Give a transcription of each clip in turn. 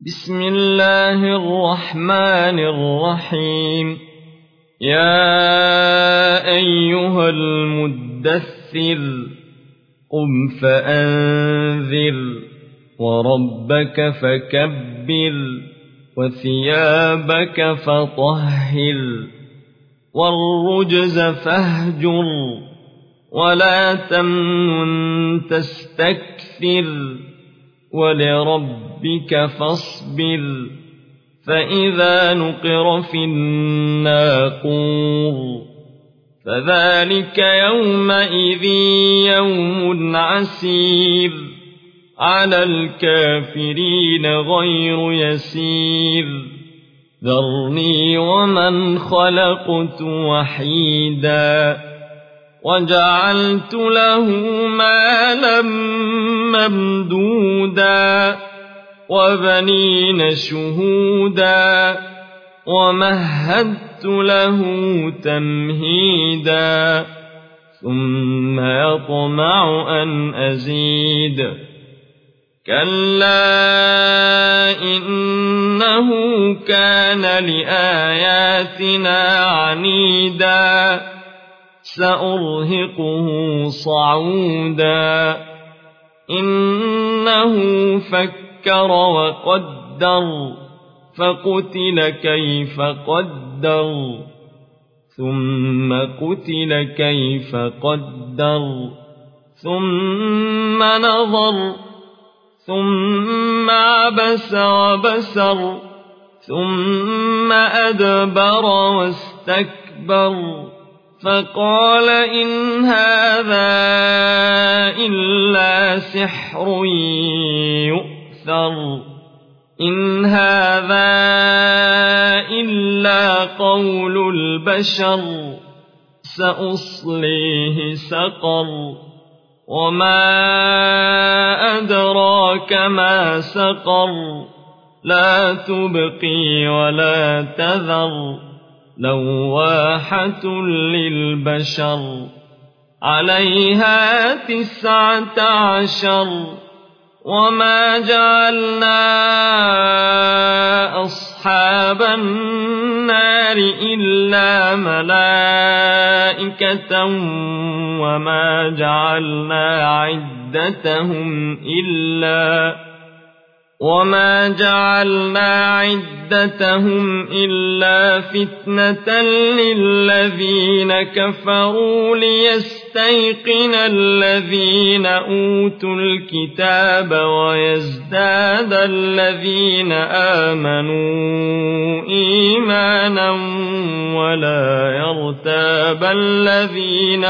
بسم الله الرحمن الرحيم. يا أيها المدثر قم فأنذر وربك فكبر وثيابك فطهر والرجز فاهجر ولا تمنن تستكثر ولربك فاصبر فإذا نقر في الناقور فذلك يومئذ يوم عسير على الكافرين غير يسير ذرني ومن خلقت وحيدا وجعلت له مالا ممدودا وبنين شهودا ومهدت له تمهيدا ثم يطمع أن أزيد كلا إنه كان لآياتنا عنيدا سأرهقه صعودا إنه فكر وقدر فقتل كيف قدر ثم قتل كيف قدر ثم نظر ثم عبس وبسر ثم أدبر واستكبر فقال إن هذا إلا سحر يؤثر إن هذا إلا قول البشر سأصليه سقر وما أدراك ما سقر لا تبقي ولا تذر لواحة للبشر عليها 19 وما جعلنا أصحاب النار إلا ملائكة وما جعلنا عدتهم إلا فتنة للذين كفروا ليستيقن الذين أوتوا الكتاب ويزداد الذين آمنوا إيمانا ولا يرتاب الذين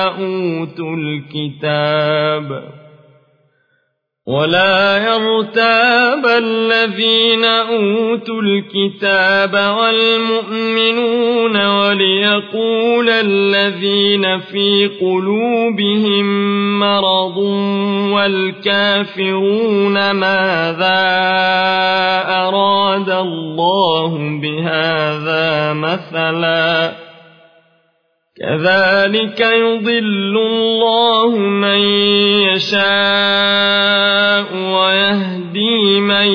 أوتوا الكتاب والمؤمنون وليقول الذين في قلوبهم مرض والكافرون ماذا أراد الله بهذا مثلا كذلك يضل الله من يشاء ويهدي من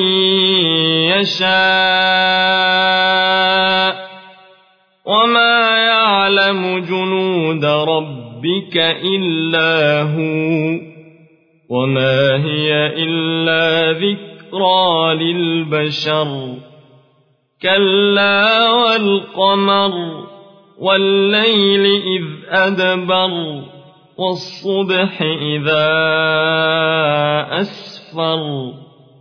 يشاء وما يعلم جنود ربك إلا هو وما هي إلا ذكرى للبشر كلا والقمر والليل إذ أدبر والصبح إذا أسفر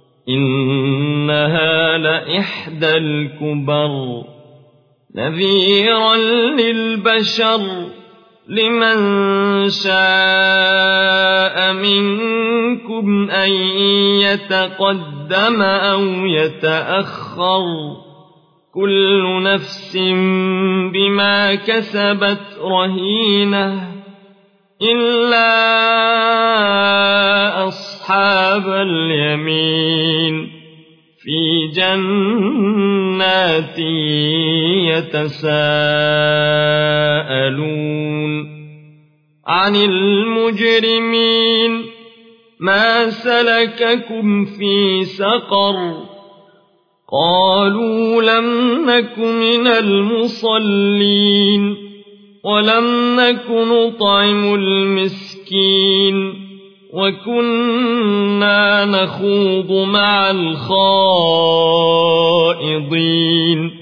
إنها لإحدى الكبر نذيرا للبشر لمن شاء منكم أن يتقدم أو يتأخر كل نفس بما كسبت رهينة إلا أصحاب اليمين في جنات يتساءلون عن المجرمين ما سلككم في سقر قالوا لم نك من المصلين ولم نك نطعم المسكين وكنا نخوض مع الخائضين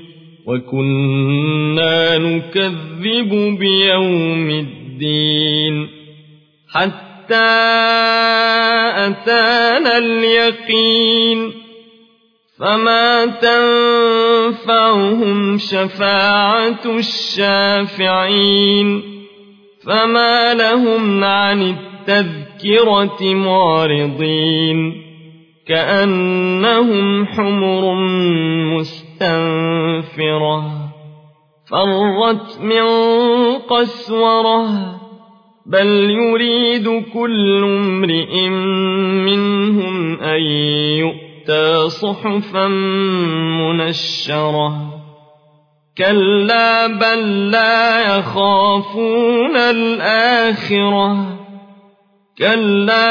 وكنا نكذب بيوم الدين حتى أتانا اليقين فما تنفعهم شفاعة الشافعين فما لهم عن التذكرة معرضين كأنهم حمر مستنفرة فرت من قسورة بل يريد كل امرئ منهم أن يؤتى صحفا منشرة كلا بل لا يخافون الآخرة كلا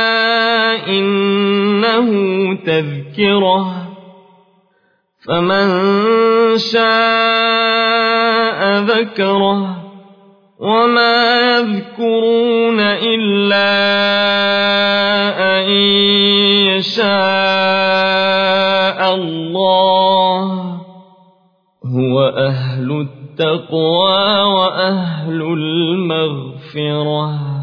إنه تذكرة فمن شاء ذكره وما يذكرون إلا أن يشاء الله هو أهل التقوى وأهل المغفرة